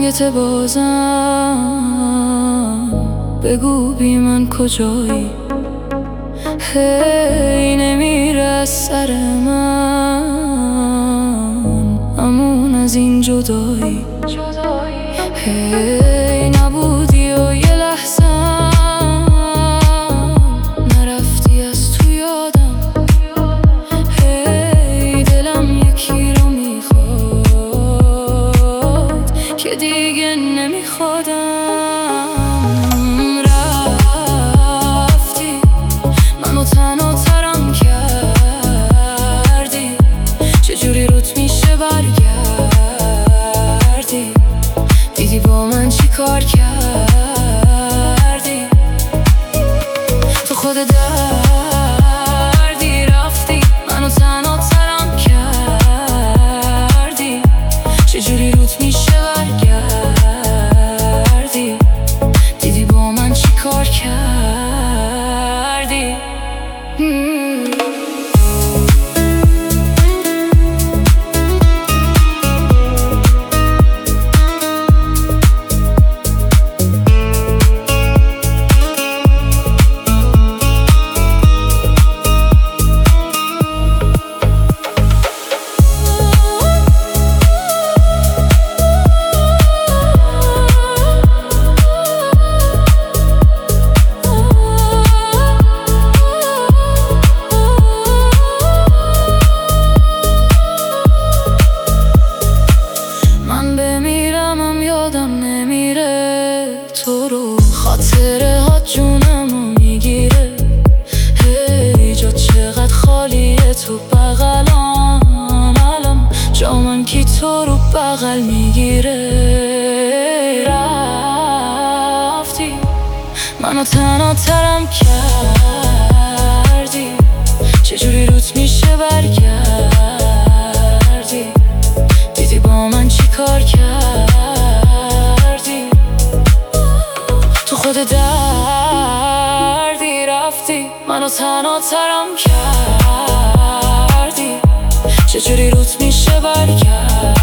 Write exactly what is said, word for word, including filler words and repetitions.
تارگت بازم، بگو بی من کجایی؟ هی نمیره از سر من امون از این جدایی. هی نبودی و یه لحظه نرفتی از تو یادم. هی دلم یکی رو میخواد که دیگه نمیخوادم. رفتی منو تنها ترم کردی، چجوری روت میشه برگردی؟ دیدی با من چی کار کردی؟ تو خود دردی رفتی منو تنها ترم کردی، چجوری روت میشه برگردی؟ دیدی با من چی کار کردی؟ تو رو خاطره ها جونمو میگیره. هی جا چقدر خالیه تو بغلام، الان جا من کی تو رو بغل میگیره. رفتی منو تنها ترم کردی، چجوری روت میشه برگردی؟ دیدی با من چی کار کردی؟ تو خود دردی رفتی منو تنها ترم کردی، چجوری روت میشه برگردی؟